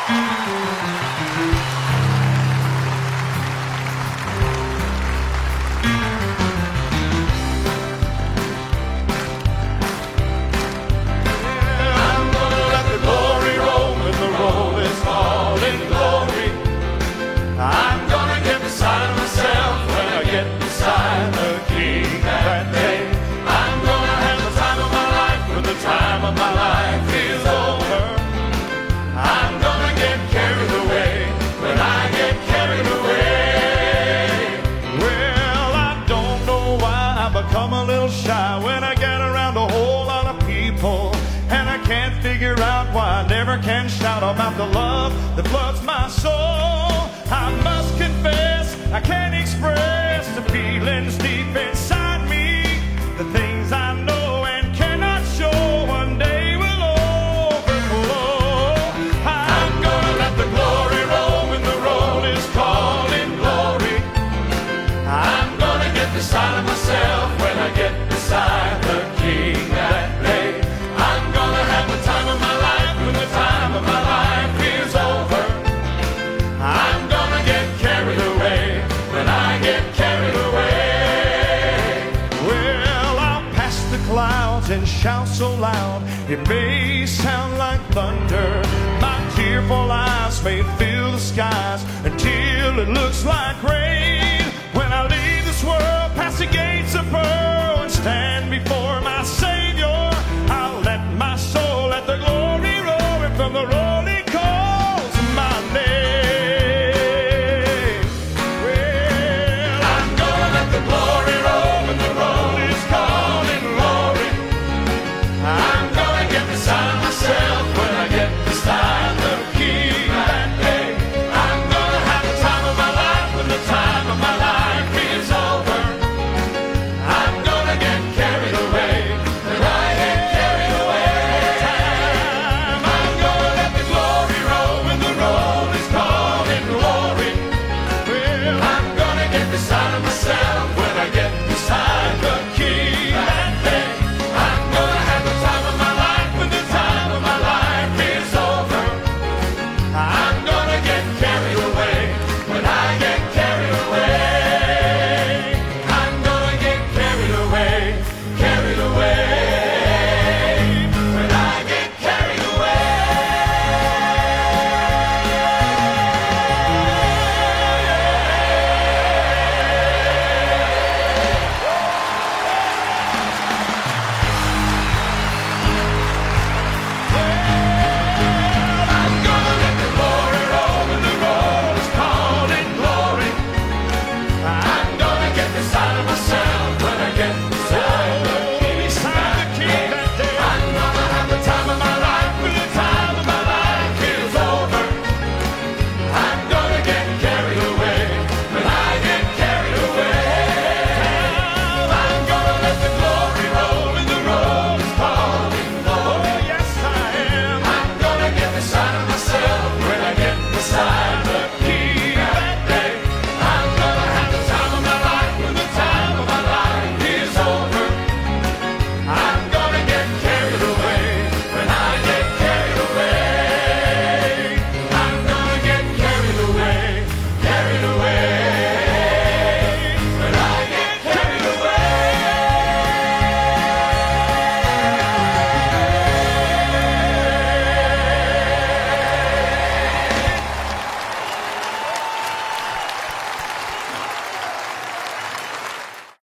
Can shout about the love that floods my soul. I must confess, I can't express the feelings deep inside me. The things I know and cannot show one day will overflow. I'm gonna let the glory roll when the roll is calling glory. I'm gonna get beside of myself when I get beside the King that day. I'm gonna have the time of my life when the time of my life is over. I'm gonna get carried away when I get carried away. Well, I'll pass the clouds and shout so loud it may sound like thunder. My tearful eyes may fill the skies until it looks like rain.